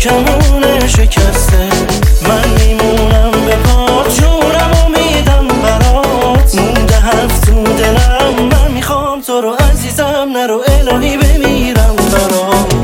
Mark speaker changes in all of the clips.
Speaker 1: کمونه شکسته. من میمونم به پات، جونم و میدم برات. مونده حرف تو دلم، من میخوام تو رو عزیزم، نرو الهی بمیرم برات.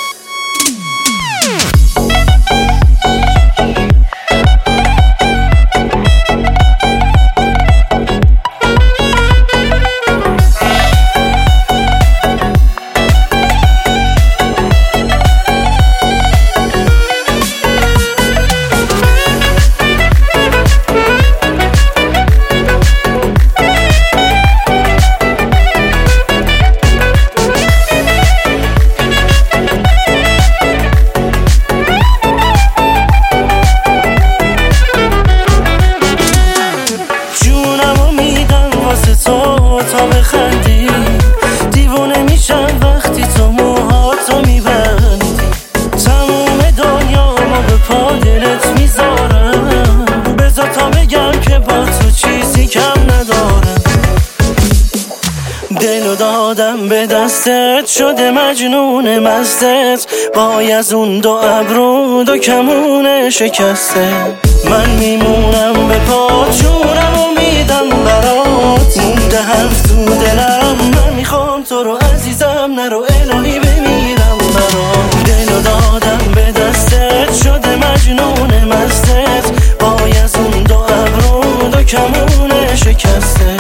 Speaker 1: تا بخندی دیوونه میشم وقتی تو موهاتو میبندی. تموم دنیا ما به پا دلت میذارم، بذار تا بگم که با تو چیزی کم ندارم. دلو دادم به دستت، شده مجنون مستت، وای از اون دو ابرو دو کمونه شکسته. من میمونم به پا، جونم و میدم برات. مونده حرف تو دلم، من میخوام تو رو عزیزم، نرو الهی بمیرم برات. دلو دادم به دستت، شده مجنون مستت، وای از اون دو ابرو دو کمونه شکسته.